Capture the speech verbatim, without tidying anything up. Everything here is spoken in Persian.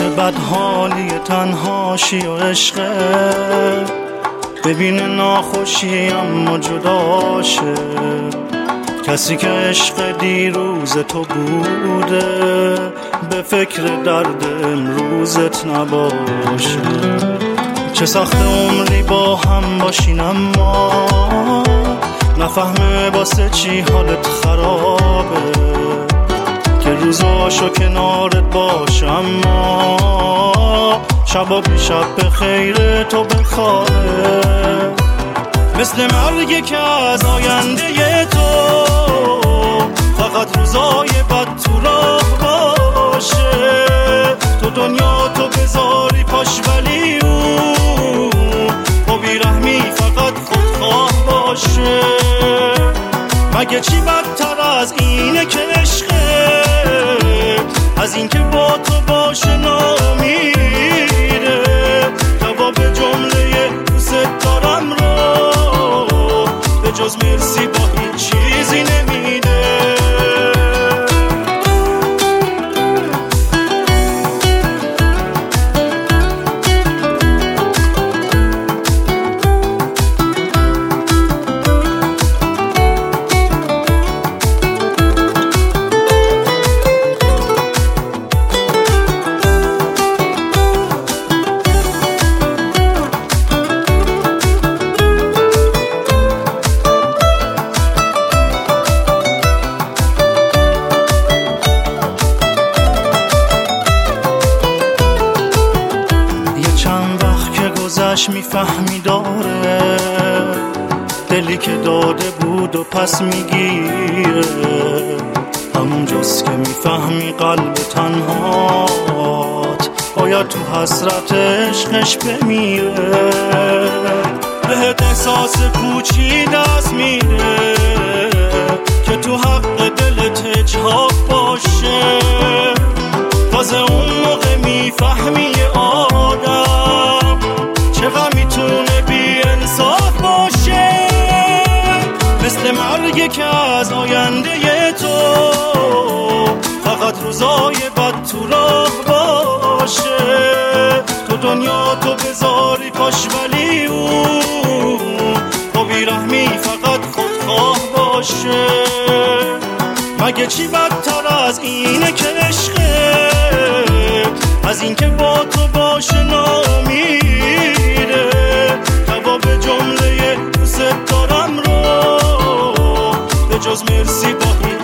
بدحالی تنهاشی و عشقه، ببین ناخوشی اما جداشه، کسی که عشق دیروز تو بوده به فکر درد امروزت نباشه. چه سخت عمری با هم باشین اما نفهمه واسه چی حالت خرابه، که روزاشو کنارت باش اما شبا بی شب به خیر تو بخوابه. مثل مرگی که از آینده تو فقط روزای بد تو راه باشه، تو دنیا تو بذاری پاش ولی اون با بیرحمی فقط خودخواه باشه. مگه چی بدتر از اینه که عشقه، از این که با تو باشه نامیره، جواب جمله دوست دارم رو به جز مرسی با هیچ چیزی نمیده. میفهمی داره دلی که داده بود و پس میگیره، همون جز که میفهمی قلب تنهات باید تو حسرت عشقش بمیره. بهت احساس پوچی دست میده که تو حق دلت اجحاف باشه، تازه اون موقع میفهمی آدم چقدر میتونه بی انصاف باشه. مثل مرگی که از آینده تو فقط روزای بد تو راه باشه، تو دنیا تو بذاری پاش ولی اون با بیرحمی فقط خودخواه باشه. مگه چی بدتر از اینه که عشقه، از این که با تو باشه نامیره، جواب جمله دوست دارم رو به جز مرسی با